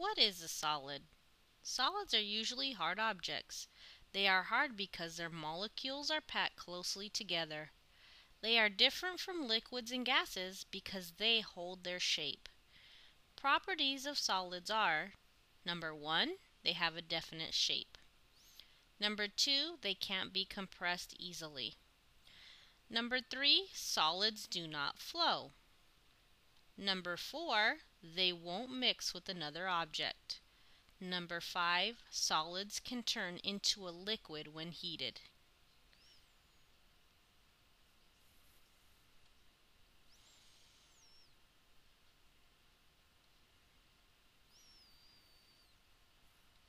What is a solid? Solids are usually hard objects. They are hard because their molecules are packed closely together. They are different from liquids and gases because they hold their shape. Properties of solids are: number 1, they have a definite shape. Number 2, they can't be compressed easily. Number 3, solids do not flow. Number 4, they won't mix with another object. Number 5, solids can turn into a liquid when heated.